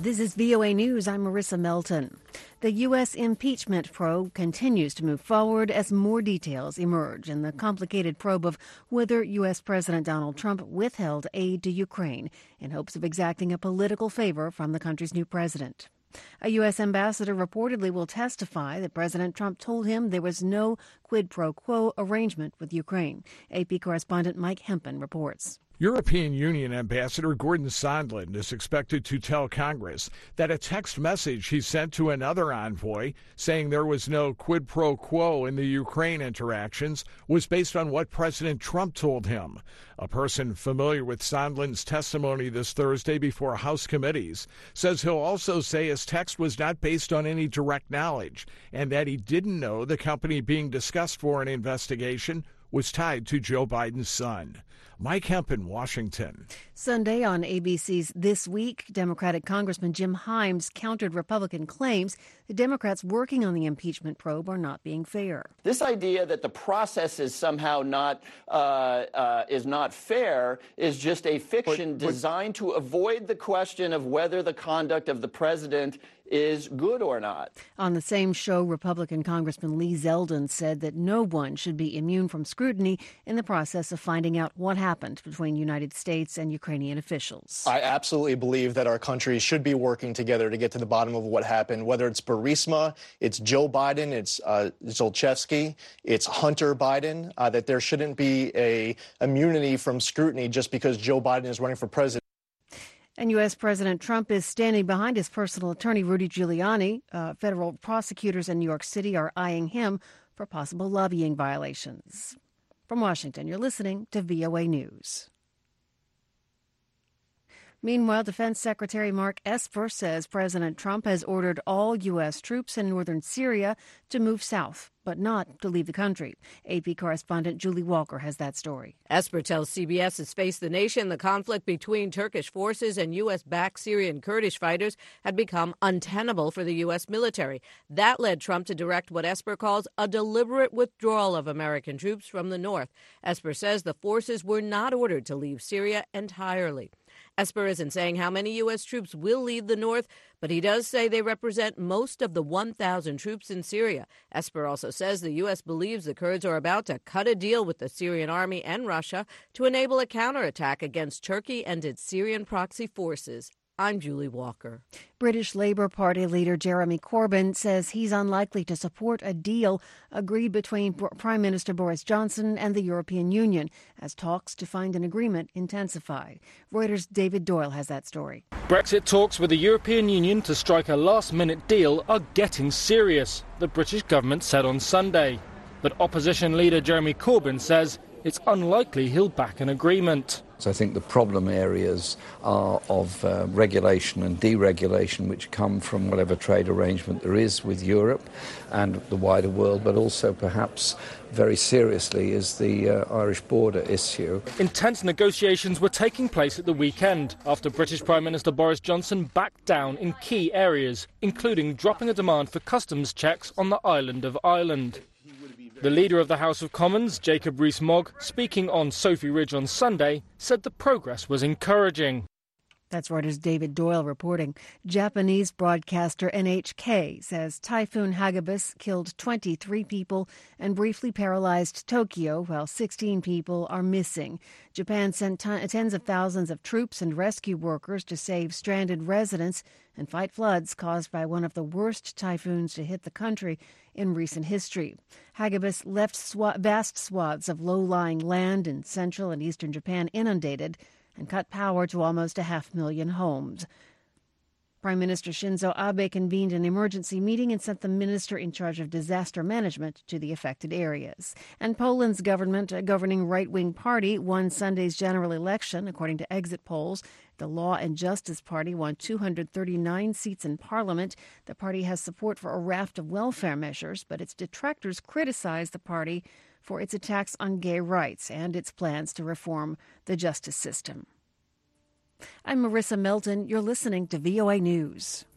This is VOA News. I'm Marissa Melton. The U.S. impeachment probe continues to move forward as more details emerge in the complicated probe of whether U.S. President Donald Trump withheld aid to Ukraine in hopes of exacting a political favor from the country's new president. A U.S. ambassador reportedly will testify that President Trump told him there was no quid pro quo arrangement with Ukraine. AP correspondent Mike Hempen reports. European Union Ambassador Gordon Sondland is expected to tell Congress that a text message he sent to another envoy saying there was no quid pro quo in the Ukraine interactions was based on what President Trump told him. A person familiar with Sondland's testimony this Thursday before House committees says he'll also say his text was not based on any direct knowledge and that he didn't know the company being discussed for an investigation was tied to Joe Biden's son. Mike Hempen, Washington. Sunday on ABC's This Week, Democratic Congressman Jim Himes countered Republican claims the Democrats working on the impeachment probe are not being fair. This idea that the process is somehow not fair is just a fiction designed to avoid the question of whether the conduct of the president is good or not. On the same show, Republican Congressman Lee Zeldin said that no one should be immune from scrutiny in the process of finding out what happened between United States and Ukrainian officials. I absolutely believe that our countries should be working together to get to the bottom of what happened, whether it's Burisma, it's Joe Biden, it's Zlochevsky, it's Hunter Biden, that there shouldn't be a immunity from scrutiny just because Joe Biden is running for president. And U.S. President Trump is standing behind his personal attorney, Rudy Giuliani. Federal prosecutors in New York City are eyeing him for possible lobbying violations. From Washington, you're listening to VOA News. Meanwhile, Defense Secretary Mark Esper says President Trump has ordered all U.S. troops in northern Syria to move south, but not to leave the country. AP correspondent Julie Walker has that story. Esper tells CBS it's faced the nation. The conflict between Turkish forces and U.S.-backed Syrian Kurdish fighters had become untenable for the U.S. military. That led Trump to direct what Esper calls a deliberate withdrawal of American troops from the north. Esper says the forces were not ordered to leave Syria entirely. Esper isn't saying how many U.S. troops will leave the north, but he does say they represent most of the 1,000 troops in Syria. Esper also says the U.S. believes the Kurds are about to cut a deal with the Syrian army and Russia to enable a counterattack against Turkey and its Syrian proxy forces. I'm Julie Walker. British Labour Party leader Jeremy Corbyn says he's unlikely to support a deal agreed between Prime Minister Boris Johnson and the European Union as talks to find an agreement intensify. Reuters' David Doyle has that story. Brexit talks with the European Union to strike a last-minute deal are getting serious, the British government said on Sunday. But opposition leader Jeremy Corbyn says it's unlikely he'll back an agreement. So I think the problem areas are of regulation and deregulation, which come from whatever trade arrangement there is with Europe and the wider world, but also perhaps very seriously is the Irish border issue. Intense negotiations were taking place at the weekend after British Prime Minister Boris Johnson backed down in key areas, including dropping a demand for customs checks on the island of Ireland. The leader of the House of Commons, Jacob Rees-Mogg, speaking on Sophie Ridge on Sunday, said the progress was encouraging. That's Reuters' David Doyle reporting. Japanese broadcaster NHK says Typhoon Hagibis killed 23 people and briefly paralyzed Tokyo, while 16 people are missing. Japan sent tens of thousands of troops and rescue workers to save stranded residents and fight floods caused by one of the worst typhoons to hit the country in recent history. Hagibis left vast swaths of low-lying land in central and eastern Japan inundated and cut power to almost 500,000 homes. Prime Minister Shinzo Abe convened an emergency meeting and sent the minister in charge of disaster management to the affected areas. And Poland's government, a governing right-wing party, won Sunday's general election, according to exit polls. The Law and Justice Party won 239 seats in parliament. The party has support for a raft of welfare measures, but its detractors criticize the party for its attacks on gay rights and its plans to reform the justice system. I'm Marissa Melton. You're listening to VOA News.